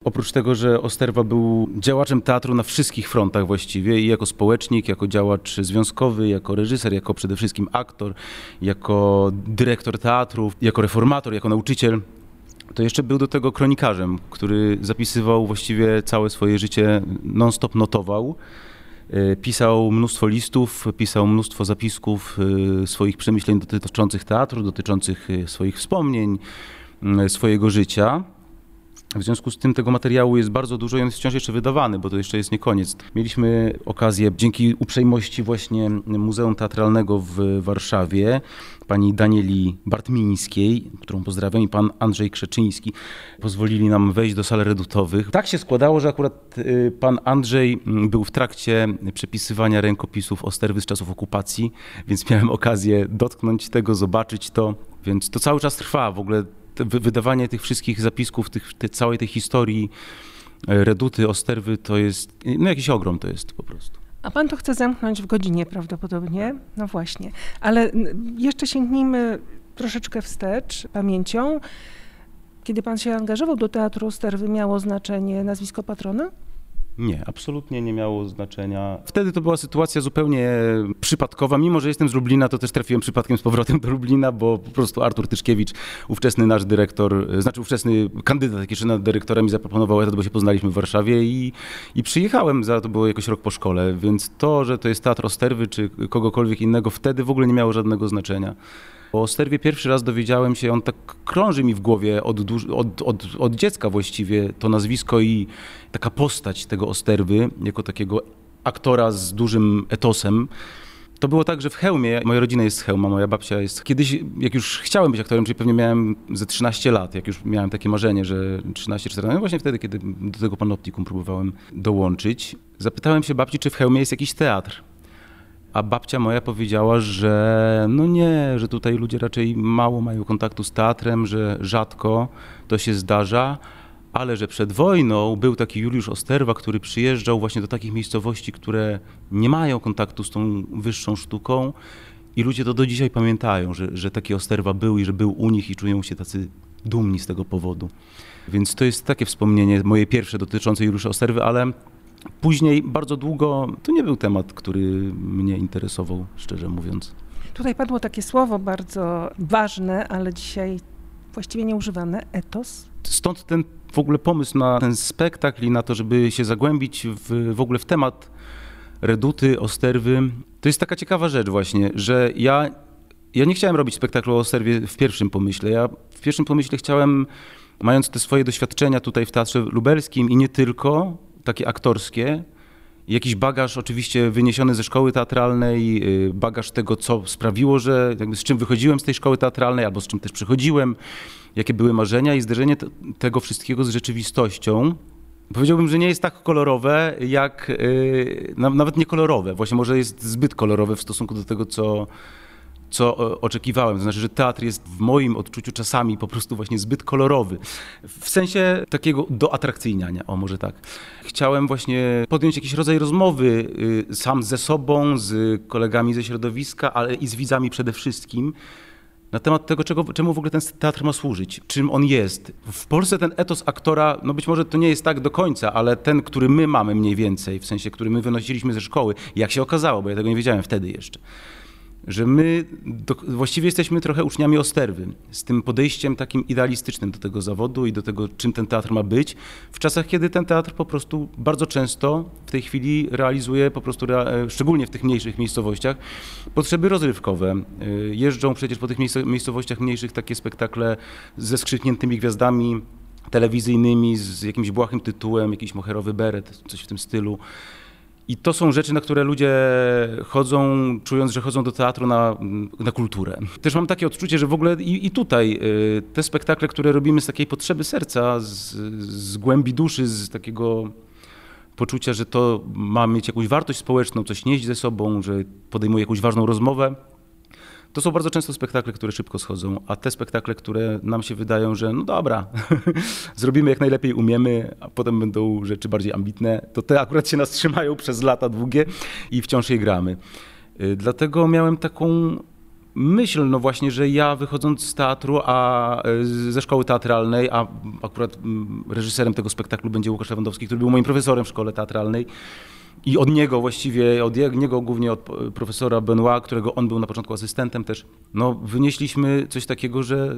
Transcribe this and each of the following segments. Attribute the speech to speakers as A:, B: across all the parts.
A: Oprócz tego, że Osterwa był działaczem teatru na wszystkich frontach właściwie i jako społecznik, jako działacz związkowy, jako reżyser, jako przede wszystkim aktor, jako dyrektor teatru, jako reformator, jako nauczyciel, to jeszcze był do tego kronikarzem, który zapisywał właściwie całe swoje życie, non-stop notował. Pisał mnóstwo listów, pisał mnóstwo zapisków swoich przemyśleń dotyczących teatru, dotyczących swoich wspomnień, swojego życia. W związku z tym tego materiału jest bardzo dużo i on jest wciąż jeszcze wydawany, bo to jeszcze jest nie koniec. Mieliśmy okazję, dzięki uprzejmości właśnie Muzeum Teatralnego w Warszawie, pani Danieli Bartmińskiej, którą pozdrawiam, i pan Andrzej Krzeczyński, pozwolili nam wejść do sal redutowych. Tak się składało, że akurat pan Andrzej był w trakcie przepisywania rękopisów Osterwy z czasów okupacji, więc miałem okazję dotknąć tego, zobaczyć to, więc to cały czas trwa w ogóle. Wydawanie tych wszystkich zapisków, całej tej historii reduty, Osterwy, to jest, no jakiś ogrom to jest po prostu.
B: A pan to chce zamknąć w godzinie prawdopodobnie? No właśnie. Ale jeszcze sięgnijmy troszeczkę wstecz pamięcią. Kiedy pan się angażował do Teatru Osterwy, miało znaczenie nazwisko patrona?
A: Nie, absolutnie nie miało znaczenia. Wtedy to była sytuacja zupełnie przypadkowa. Mimo że jestem z Lublina, to też trafiłem przypadkiem z powrotem do Lublina, bo po prostu Artur Tyszkiewicz, ówczesny nasz dyrektor, znaczy ówczesny kandydat jeszcze na dyrektora mi zaproponował etat, bo się poznaliśmy w Warszawie i przyjechałem, to było jakoś rok po szkole, więc to, że to jest Teatr Osterwy czy kogokolwiek innego, wtedy w ogóle nie miało żadnego znaczenia. O Osterwie pierwszy raz dowiedziałem się, on tak krąży mi w głowie od dziecka właściwie, to nazwisko i taka postać tego Osterwy, jako takiego aktora z dużym etosem. To było tak, że w Chełmie, moja rodzina jest z Chełma, moja babcia jest... Kiedyś, jak już chciałem być aktorem, czyli pewnie miałem ze 13 lat, jak już miałem takie marzenie, że 13-14, no właśnie wtedy, kiedy do tego panoptikum próbowałem dołączyć, zapytałem się babci, czy w Chełmie jest jakiś teatr. A babcia moja powiedziała, że no nie, że tutaj ludzie raczej mało mają kontaktu z teatrem, że rzadko to się zdarza, ale że przed wojną był taki Juliusz Osterwa, który przyjeżdżał właśnie do takich miejscowości, które nie mają kontaktu z tą wyższą sztuką i ludzie to do dzisiaj pamiętają, że taki Osterwa był i że był u nich i czują się tacy dumni z tego powodu. Więc to jest takie wspomnienie moje pierwsze dotyczące Juliusza Osterwy, ale później bardzo długo to nie był temat, który mnie interesował, szczerze mówiąc.
B: Tutaj padło takie słowo bardzo ważne, ale dzisiaj właściwie nieużywane, etos.
A: Stąd ten w ogóle pomysł na ten spektakl i na to, żeby się zagłębić w ogóle w temat reduty, Osterwy. To jest taka ciekawa rzecz właśnie, że ja nie chciałem robić spektaklu o Osterwie w pierwszym pomyśle. Ja w pierwszym pomyśle chciałem, mając te swoje doświadczenia tutaj w Teatrze Lubelskim i nie tylko, takie aktorskie, jakiś bagaż oczywiście wyniesiony ze szkoły teatralnej, bagaż tego, co sprawiło, że jakby z czym wychodziłem z tej szkoły teatralnej, albo z czym też przychodziłem, jakie były marzenia i zderzenie tego wszystkiego z rzeczywistością. Powiedziałbym, że nie jest tak kolorowe, jak nawet nie kolorowe, właśnie może jest zbyt kolorowe w stosunku do tego, co oczekiwałem. To znaczy, że teatr jest w moim odczuciu czasami po prostu właśnie zbyt kolorowy. W sensie takiego doatrakcyjniania, o może tak. Chciałem właśnie podjąć jakiś rodzaj rozmowy sam ze sobą, z kolegami ze środowiska, ale i z widzami przede wszystkim, na temat tego, czemu w ogóle ten teatr ma służyć, czym on jest. W Polsce ten etos aktora, no być może to nie jest tak do końca, ale ten, który my mamy mniej więcej, w sensie, który my wynosiliśmy ze szkoły, jak się okazało, bo ja tego nie wiedziałem wtedy jeszcze, że my właściwie jesteśmy trochę uczniami Osterwy, z tym podejściem takim idealistycznym do tego zawodu i do tego, czym ten teatr ma być, w czasach, kiedy ten teatr po prostu bardzo często w tej chwili realizuje po prostu, szczególnie w tych mniejszych miejscowościach, potrzeby rozrywkowe. Jeżdżą przecież po tych miejscowościach mniejszych takie spektakle ze skrzykniętymi gwiazdami telewizyjnymi, z jakimś błahym tytułem, jakiś moherowy beret, coś w tym stylu. I to są rzeczy, na które ludzie chodzą, czując, że chodzą do teatru na kulturę. Też mam takie odczucie, że w ogóle i tutaj te spektakle, które robimy z takiej potrzeby serca, z głębi duszy, z takiego poczucia, że to ma mieć jakąś wartość społeczną, coś nieść ze sobą, że podejmuje jakąś ważną rozmowę, to są bardzo często spektakle, które szybko schodzą, a te spektakle, które nam się wydają, że no dobra, zrobimy jak najlepiej umiemy, a potem będą rzeczy bardziej ambitne, to te akurat się nas trzymają przez lata długie i wciąż je gramy. Dlatego miałem taką myśl, no właśnie, że ja wychodząc z teatru, ze szkoły teatralnej, a akurat reżyserem tego spektaklu będzie Łukasz Lewandowski, który był moim profesorem w szkole teatralnej, i od niego właściwie, głównie od profesora Benoit, którego on był na początku asystentem też, no wynieśliśmy coś takiego, że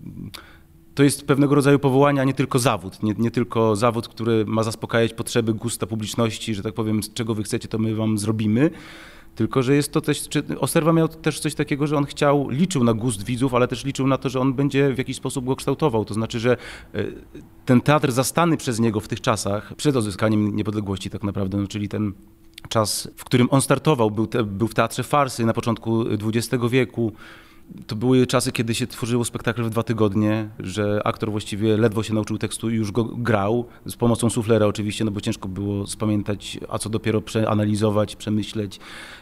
A: to jest pewnego rodzaju powołanie, a nie tylko zawód. Nie tylko zawód, który ma zaspokajać potrzeby gusta publiczności, że tak powiem, czego wy chcecie, to my wam zrobimy. Tylko, że jest to też, Osterwa miał też coś takiego, że on liczył na gust widzów, ale też liczył na to, że on będzie w jakiś sposób go kształtował. To znaczy, że ten teatr zastany przez niego w tych czasach, przed odzyskaniem niepodległości tak naprawdę, no, czyli ten czas, w którym on startował, był w Teatrze Farsy na początku XX wieku. To były czasy, kiedy się tworzyło spektakl w 2 tygodnie, że aktor właściwie ledwo się nauczył tekstu i już go grał, z pomocą suflera oczywiście, no bo ciężko było spamiętać, a co dopiero przeanalizować, przemyśleć,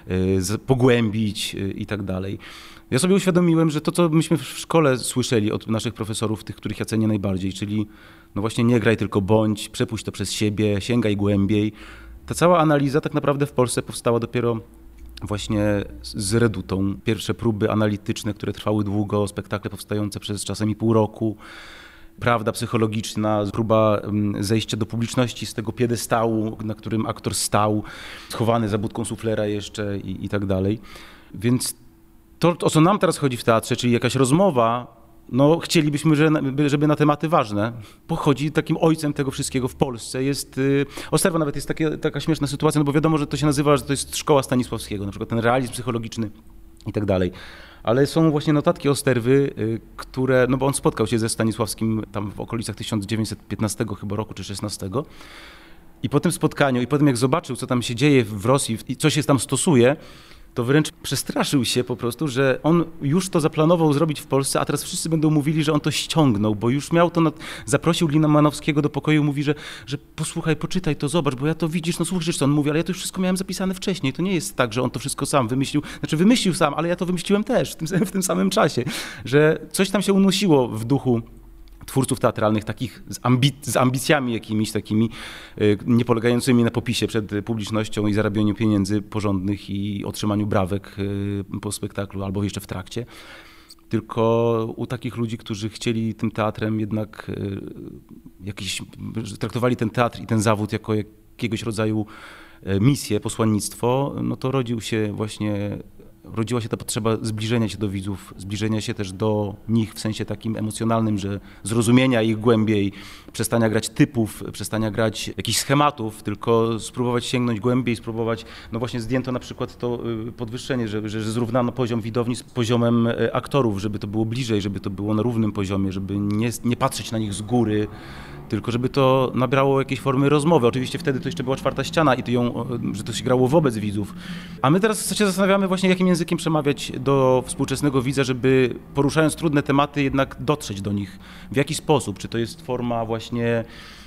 A: pogłębić i tak dalej. Ja sobie uświadomiłem, że to, co myśmy w szkole słyszeli od naszych profesorów, tych, których ja cenię najbardziej, czyli no właśnie nie graj, tylko bądź, przepuść to przez siebie, sięgaj głębiej. Ta cała analiza tak naprawdę w Polsce powstała dopiero właśnie z Redutą. Pierwsze próby analityczne, które trwały długo, spektakle powstające przez czasami pół roku, prawda psychologiczna, próba zejścia do publiczności z tego piedestału, na którym aktor stał, schowany za budką suflera jeszcze i tak dalej. Więc to, o co nam teraz chodzi w teatrze, czyli jakaś rozmowa, no chcielibyśmy, żeby na tematy ważne, pochodzi takim ojcem tego wszystkiego w Polsce. Osterwa nawet jest taka śmieszna sytuacja, no bo wiadomo, że to się nazywa, że to jest szkoła Stanisławskiego, na przykład ten realizm psychologiczny i tak dalej. Ale są właśnie notatki Osterwy, które, no bo on spotkał się ze Stanisławskim tam w okolicach 1915 chyba roku czy 16. I po tym spotkaniu i po tym jak zobaczył, co tam się dzieje w Rosji i co się tam stosuje, to wręcz przestraszył się po prostu, że on już to zaplanował zrobić w Polsce, a teraz wszyscy będą mówili, że on to ściągnął, bo już miał to, zaprosił Limanowskiego do pokoju, mówi, że posłuchaj, poczytaj to, zobacz, bo ja to widzisz, no słyszysz, co on mówi, ale ja to już wszystko miałem zapisane wcześniej, to nie jest tak, że on to wszystko sam wymyślił, znaczy wymyślił sam, ale ja to wymyśliłem też w tym samym czasie, że coś tam się unosiło w duchu twórców teatralnych, takich z ambicjami jakimiś takimi, nie polegającymi na popisie przed publicznością i zarabianiu pieniędzy porządnych i otrzymaniu brawek po spektaklu albo jeszcze w trakcie, tylko u takich ludzi, którzy chcieli tym teatrem jednak traktowali ten teatr i ten zawód jako jakiegoś rodzaju misję, posłannictwo, no to rodziła się ta potrzeba zbliżenia się do widzów, zbliżenia się też do nich w sensie takim emocjonalnym, że zrozumienia ich głębiej, przestania grać typów, przestania grać jakichś schematów, tylko spróbować sięgnąć głębiej, spróbować, no właśnie zdjęto na przykład to podwyższenie, że zrównano poziom widowni z poziomem aktorów, żeby to było bliżej, żeby to było na równym poziomie, żeby nie patrzeć na nich z góry, tylko żeby to nabrało jakiejś formy rozmowy. Oczywiście wtedy to jeszcze była czwarta ściana i że to się grało wobec widzów. A my teraz się zastanawiamy właśnie, jakim językiem przemawiać do współczesnego widza, żeby poruszając trudne tematy jednak dotrzeć do nich. W jaki sposób? Czy to jest forma właśnie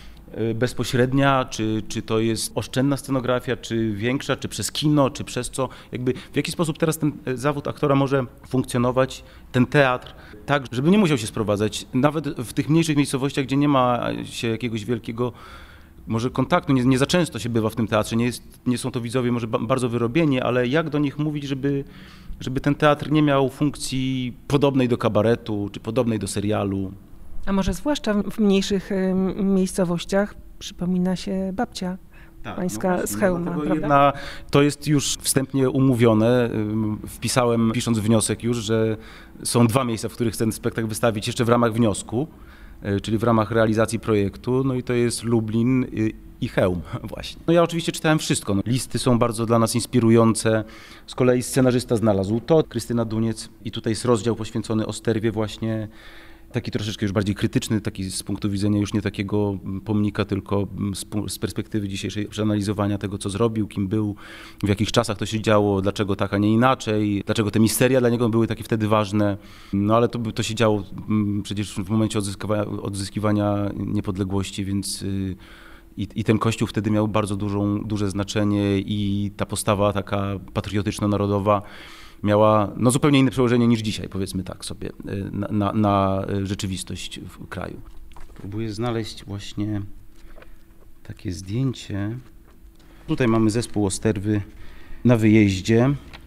A: bezpośrednia, czy to jest oszczędna scenografia, czy większa, czy przez kino, czy przez co? W jaki sposób teraz ten zawód aktora może funkcjonować, ten teatr, tak, żeby nie musiał się sprowadzać, nawet w tych mniejszych miejscowościach, gdzie nie ma się jakiegoś wielkiego może kontaktu, nie za często się bywa w tym teatrze, nie są to widzowie może bardzo wyrobieni, ale jak do nich mówić, żeby ten teatr nie miał funkcji podobnej do kabaretu, czy podobnej do serialu.
B: A może zwłaszcza w mniejszych miejscowościach przypomina się babcia pańska z Chełma, prawda?
A: To jest już wstępnie umówione. Wpisałem, pisząc wniosek już, że są 2 miejsca, w których chcę ten spektakl wystawić jeszcze w ramach wniosku, czyli w ramach realizacji projektu. No i to jest Lublin i Chełm właśnie. No ja oczywiście czytałem wszystko. Listy są bardzo dla nas inspirujące. Z kolei scenarzysta znalazł to, Krystyna Duniec, i tutaj jest rozdział poświęcony Osterwie właśnie, taki troszeczkę już bardziej krytyczny, taki z punktu widzenia już nie takiego pomnika, tylko z perspektywy dzisiejszej przeanalizowania tego, co zrobił, kim był, w jakich czasach to się działo, dlaczego tak, a nie inaczej, dlaczego te misteria dla niego były takie wtedy ważne. No ale to się działo przecież w momencie odzyskiwania niepodległości, więc i ten kościół wtedy miał bardzo duże znaczenie i ta postawa taka patriotyczno-narodowa miała zupełnie inne przełożenie niż dzisiaj, powiedzmy tak sobie, na rzeczywistość w kraju. Próbuję znaleźć właśnie takie zdjęcie. Tutaj mamy zespół Osterwy na wyjeździe.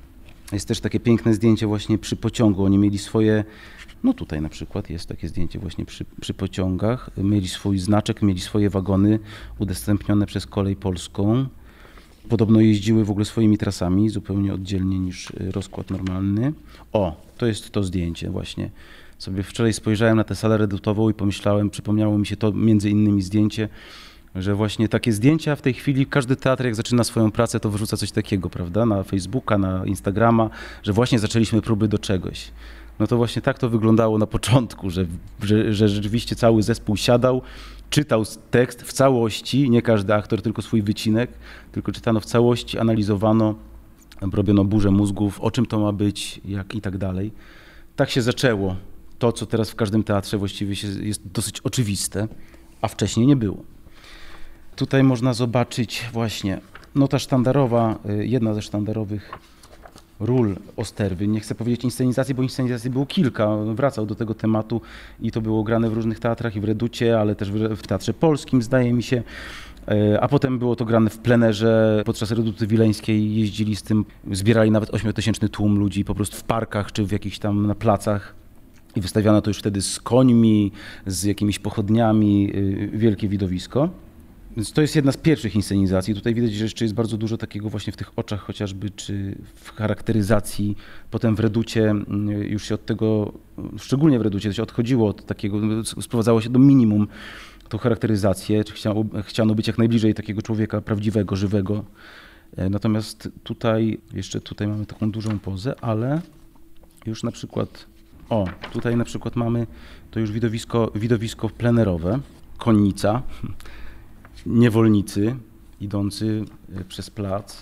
A: Jest też takie piękne zdjęcie właśnie przy pociągu. Oni mieli swoje, no tutaj na przykład jest takie zdjęcie właśnie przy pociągach. Mieli swój znaczek, mieli swoje wagony udostępnione przez Kolej Polską. Podobno jeździły w ogóle swoimi trasami, zupełnie oddzielnie niż rozkład normalny. O, to jest to zdjęcie właśnie. Sobie wczoraj spojrzałem na tę salę redutową i pomyślałem, przypomniało mi się to między innymi zdjęcie, że właśnie takie zdjęcia w tej chwili, każdy teatr jak zaczyna swoją pracę, to wyrzuca coś takiego, prawda, na Facebooka, na Instagrama, że właśnie zaczęliśmy próby do czegoś. No to właśnie tak to wyglądało na początku, że rzeczywiście cały zespół siadał, czytał tekst w całości, nie każdy aktor, tylko swój wycinek, tylko czytano w całości, analizowano, robiono burzę mózgów, o czym to ma być, jak i tak dalej. Tak się zaczęło to, co teraz w każdym teatrze właściwie jest dosyć oczywiste, a wcześniej nie było. Tutaj można zobaczyć właśnie nota sztandarowa, jedna ze sztandarowych ról Osterwy. Nie chcę powiedzieć inscenizacji, bo inscenizacji było kilka. Wracał do tego tematu i to było grane w różnych teatrach i w Reducie, ale też w Teatrze Polskim, zdaje mi się. A potem było to grane w plenerze. Podczas Reduty Wileńskiej jeździli z tym, zbierali nawet 8-tysięczny tłum ludzi po prostu w parkach czy w jakichś tam na placach. I wystawiano to już wtedy z końmi, z jakimiś pochodniami, wielkie widowisko. Więc to jest jedna z pierwszych inscenizacji. Tutaj widać, że jeszcze jest bardzo dużo takiego właśnie w tych oczach chociażby, czy w charakteryzacji. Potem w Reducie już się od tego, szczególnie w Reducie, to się odchodziło od takiego, sprowadzało się do minimum tą charakteryzację, czy chciano być jak najbliżej takiego człowieka prawdziwego, żywego. Natomiast tutaj, jeszcze tutaj mamy taką dużą pozę, ale już na przykład, tutaj na przykład mamy to już widowisko plenerowe, konnica, niewolnicy idący przez plac.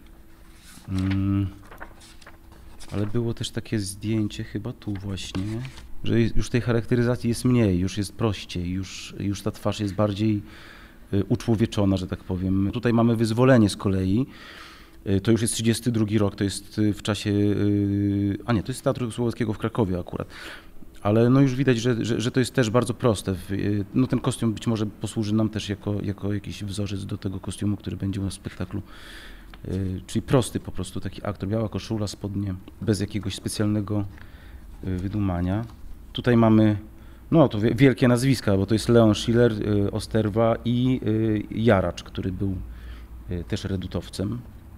A: Ale było też takie zdjęcie chyba tu właśnie, że już tej charakteryzacji jest mniej, już jest prościej, już ta twarz jest bardziej uczłowieczona, że tak powiem. Tutaj mamy wyzwolenie z kolei. To już jest 32 rok, to jest w czasie, to jest Teatru Słowackiego w Krakowie akurat. Ale no już widać, że to jest też bardzo proste. No ten kostium być może posłuży nam też jako jakiś wzorzec do tego kostiumu, który będzie w spektaklu. Czyli prosty po prostu taki aktor, biała koszula, spodnie, bez jakiegoś specjalnego wydumania. Tutaj mamy to wielkie nazwiska, bo to jest Leon Schiller, Osterwa i Jaracz, który był też redutowcem.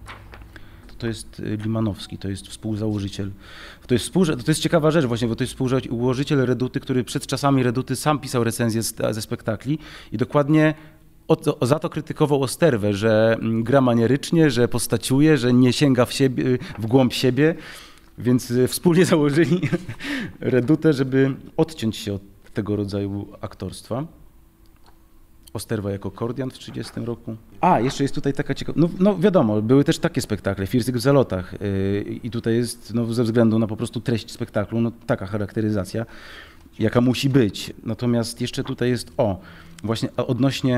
A: To jest Limanowski, to jest współzałożyciel. To jest ciekawa rzecz właśnie, bo to jest współzałożyciel Reduty, który przed czasami Reduty sam pisał recenzje ze spektakli i dokładnie za to krytykował Osterwę, że gra manierycznie, że postaciuje, że nie sięga w głąb siebie, więc wspólnie założyli Redutę, żeby odciąć się od tego rodzaju aktorstwa. Osterwa jako Kordian w 30 roku. Jeszcze jest tutaj taka ciekawa, no wiadomo, były też takie spektakle, Firzyk w zalotach i tutaj jest ze względu na po prostu treść spektaklu, taka charakteryzacja, jaka musi być. Natomiast jeszcze tutaj jest, właśnie odnośnie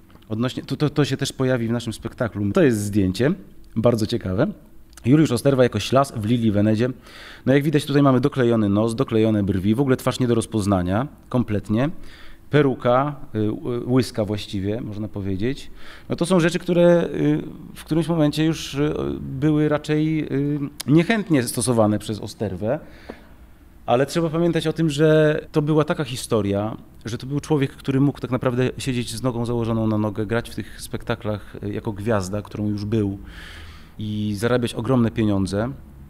A: to się też pojawi w naszym spektaklu. To jest zdjęcie, bardzo ciekawe. Juliusz Osterwa jako Ślas w Lilii Wenedzie. No jak widać tutaj mamy doklejony nos, doklejone brwi, w ogóle twarz nie do rozpoznania, kompletnie. Peruka, łyska właściwie, można powiedzieć. No to są rzeczy, które w którymś momencie już były raczej niechętnie stosowane przez Osterwę, ale trzeba pamiętać o tym, że to była taka historia, że to był człowiek, który mógł tak naprawdę siedzieć z nogą założoną na nogę, grać w tych spektaklach jako gwiazda, którą już był i zarabiać ogromne pieniądze,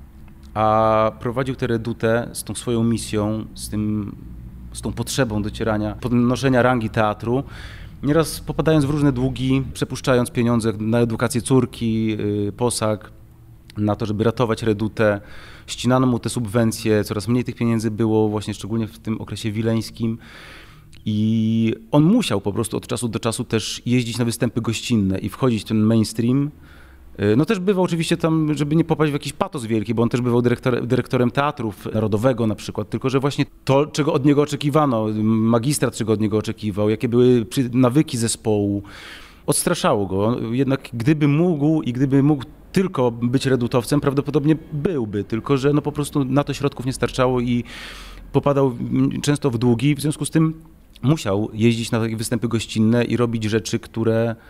A: a prowadził tę Redutę z tą swoją misją, z tą potrzebą docierania, podnoszenia rangi teatru, nieraz popadając w różne długi, przepuszczając pieniądze na edukację córki, posag, na to, żeby ratować Redutę. Ścinano mu te subwencje, coraz mniej tych pieniędzy było właśnie szczególnie w tym okresie wileńskim i on musiał po prostu od czasu do czasu też jeździć na występy gościnne i wchodzić w ten mainstream. No też bywał oczywiście tam, żeby nie popaść w jakiś patos wielki, bo on też bywał dyrektorem Teatrów Narodowego na przykład, tylko że właśnie to, czego od niego oczekiwano, magistrat, czego od niego oczekiwał, jakie były nawyki zespołu, odstraszało go. Jednak gdyby mógł tylko być redutowcem, prawdopodobnie byłby, tylko że po prostu na to środków nie starczało i popadał często w długi, w związku z tym musiał jeździć na takie występy gościnne i robić rzeczy, które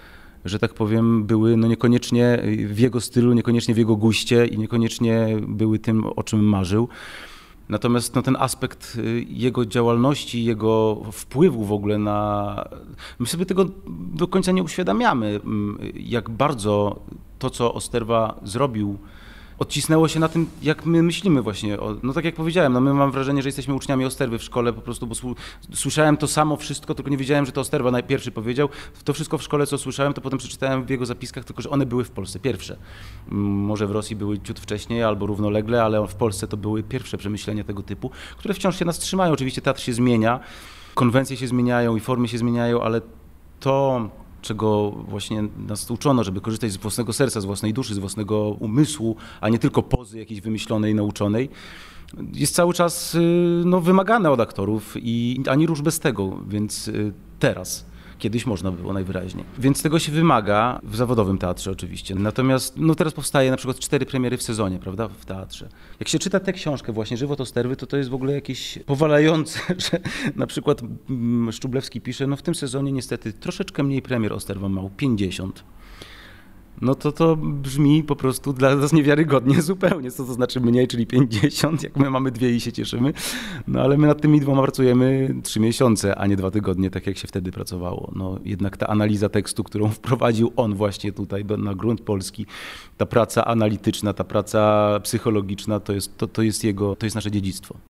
A: że tak powiem, były no niekoniecznie w jego stylu, niekoniecznie w jego guście i niekoniecznie były tym, o czym marzył. Natomiast no, ten aspekt jego działalności, jego wpływu w ogóle na... My sobie tego do końca nie uświadamiamy, jak bardzo to, co Osterwa zrobił, odcisnęło się na tym, jak my myślimy właśnie. No tak jak powiedziałem, no my mam wrażenie, że jesteśmy uczniami Osterwy w szkole po prostu, bo słyszałem to samo wszystko, tylko nie wiedziałem, że to Osterwa najpierwszy powiedział. To wszystko w szkole, co słyszałem, to potem przeczytałem w jego zapiskach, tylko że one były w Polsce pierwsze. Może w Rosji były ciut wcześniej albo równolegle, ale w Polsce to były pierwsze przemyślenia tego typu, które wciąż się nas trzymają. Oczywiście teatr się zmienia, konwencje się zmieniają i formy się zmieniają, ale to, czego właśnie nas uczono, żeby korzystać z własnego serca, z własnej duszy, z własnego umysłu, a nie tylko pozy jakiejś wymyślonej, nauczonej, jest cały czas no, wymagane od aktorów i ani róż bez tego, więc teraz. Kiedyś można było najwyraźniej. Więc tego się wymaga w zawodowym teatrze oczywiście. Natomiast no teraz powstaje na przykład 4 premiery w sezonie, prawda, w teatrze. Jak się czyta tę książkę właśnie Żywot Osterwy, to jest w ogóle jakieś powalające, że na przykład Szczublewski pisze, no w tym sezonie niestety troszeczkę mniej premier Osterwa miał, 50. No to brzmi po prostu dla nas niewiarygodnie zupełnie. Co to znaczy mniej, czyli 50, jak my mamy 2 i się cieszymy. No ale my nad tymi 2 pracujemy 3 miesiące, a nie 2 tygodnie, tak jak się wtedy pracowało. No jednak ta analiza tekstu, którą wprowadził on właśnie tutaj na grunt polski, ta praca analityczna, ta praca psychologiczna, to jest nasze dziedzictwo.